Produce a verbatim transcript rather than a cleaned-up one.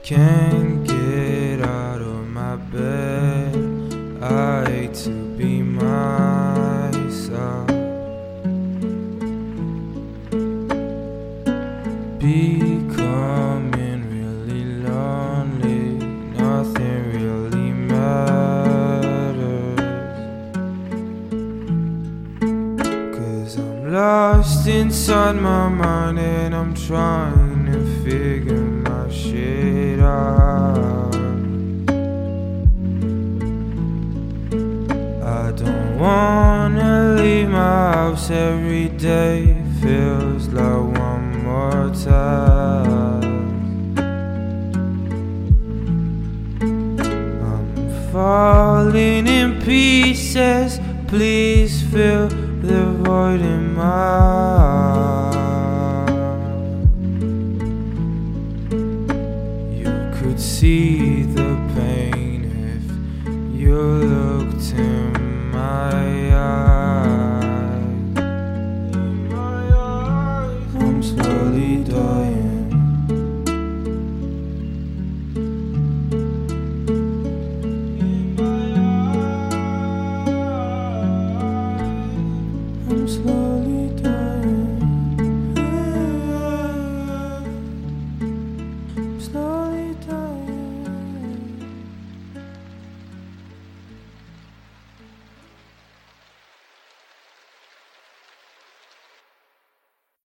Can't get out of my bed. I hate to be myself. Becoming really lonely. Nothing really matters. 'Cause I'm lost inside my mind and I'm trying to figure my shit out. I don't wanna leave my house every day. Feels like one more time. I'm falling in pieces. Please fill the void in my heart. You could see the pain if you looked in